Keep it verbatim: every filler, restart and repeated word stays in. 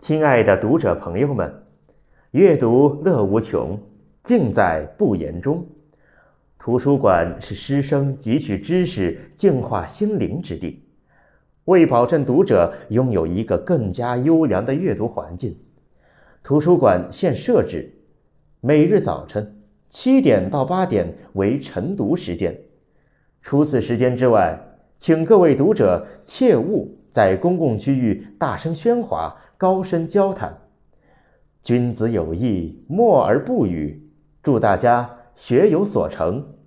亲爱的读者朋友们，阅读乐无穷，尽在不言中。图书馆是师生汲取知识、净化心灵之地。为保证读者拥有一个更加优良的阅读环境，图书馆现设置每日早晨七点到八点为晨读时间。除此时间之外，请各位读者切勿在公共区域大声喧哗、高声交谈。君子有意，默而不语。祝大家学有所成。